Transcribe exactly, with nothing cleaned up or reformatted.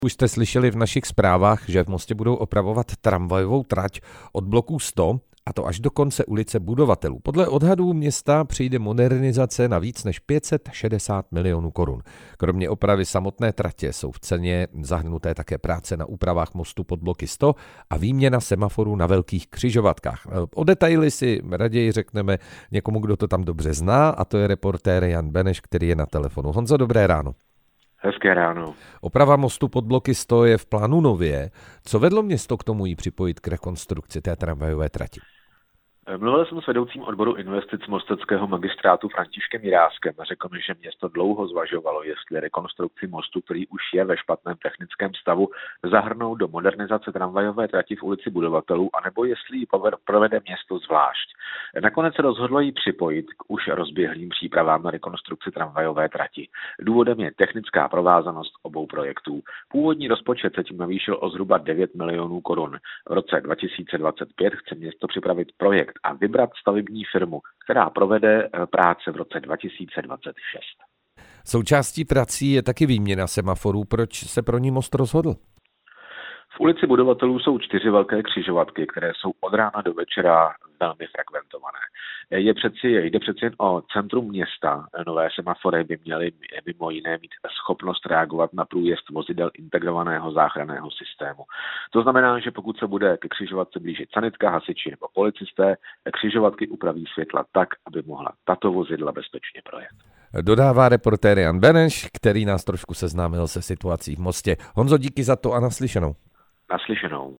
Už jste slyšeli v našich zprávách, že v Mostě budou opravovat tramvajovou trať od bloku sto, a to až do konce ulice Budovatelů. Podle odhadů města přijde modernizace na víc než pět set šedesát milionů korun. Kromě opravy samotné tratě jsou v ceně zahrnuté také práce na úpravách mostu pod bloky sto a výměna semaforů na velkých křižovatkách. O detaily si raději řekneme někomu, kdo to tam dobře zná, a to je reportér Jan Beneš, který je na telefonu. Honzo, dobré ráno. Hezké ráno. Oprava mostu pod bloky sto je v plánu nově. Co vedlo město k tomu jí připojit k rekonstrukci té tramvajové trati? Mluvil jsem s vedoucím odboru investic mosteckého magistrátu Františkem Jiráskem a řekl mi, že město dlouho zvažovalo, jestli rekonstrukci mostu, který už je ve špatném technickém stavu, zahrnout do modernizace tramvajové trati v ulici Budovatelů, anebo jestli ji provede město zvlášť. Nakonec se rozhodlo ji připojit k už rozběhlým přípravám na rekonstrukci tramvajové trati. Důvodem je technická provázanost obou projektů. Původní rozpočet se tím navýšil o zhruba devět milionů korun. V roce dva tisíce dvacet pět chce město připravit projekt a vybrat stavební firmu, která provede práce v roce dva tisíce dvacet šest. Součástí prací je taky výměna semaforů. Proč se pro ní most rozhodl? V ulici Budovatelů jsou čtyři velké křižovatky, které jsou od rána do večera velmi frekventované. Je přeci, jde přeci jen o centrum města. Nové semafory by měly mimo jiné mít schopnost reagovat na průjezd vozidel integrovaného záchranného systému. To znamená, že pokud se bude ke křižovatce blížit sanitka, hasiči nebo policisté, křižovatky upraví světla tak, aby mohla tato vozidla bezpečně projet. Dodává reportér Jan Beneš, který nás trošku seznámil se situací v Mostě. Honzo, díky za to a naslyšenou. Naslyšenou.